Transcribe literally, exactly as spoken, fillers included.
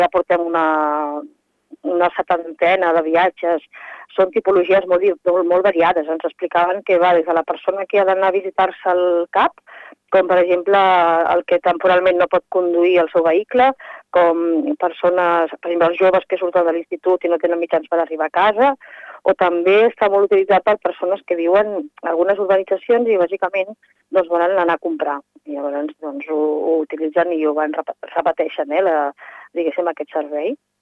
ja portem una, una setantena de viatges, són tipologies molt, molt, molt variades. Ens explicaven que va des de la persona que ha d'anar a visitar-se al CAP, com per exemple el que temporalment no pot conduir el seu vehicle, com persones, per exemple, els joves que surten de l'institut i no tenen mitjans per arribar a casa, o també està molt utilitzat per persones que viuen en algunes urbanitzacions i bàsicament doncs, volen anar a comprar. I llavors doncs, ho, ho utilitzen i ho van repeteixen, eh, la, diguéssim, aquest servei.